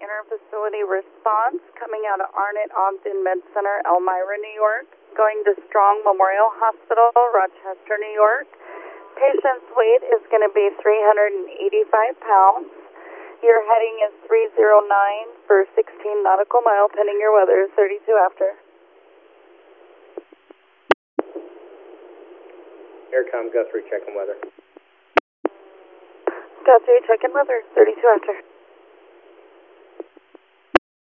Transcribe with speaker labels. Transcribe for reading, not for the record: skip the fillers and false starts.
Speaker 1: inter-facility response coming out of Arnett Ogden Med Center, Elmira, New York, going to Strong Memorial Hospital, Rochester, New York. Patient's weight is going to be 385 pounds. Your heading is 309 for 16 nautical mile, pending your weather, 32 after.
Speaker 2: Aircom Guthrie, checking weather.
Speaker 1: Guthrie, checking weather, 32 after.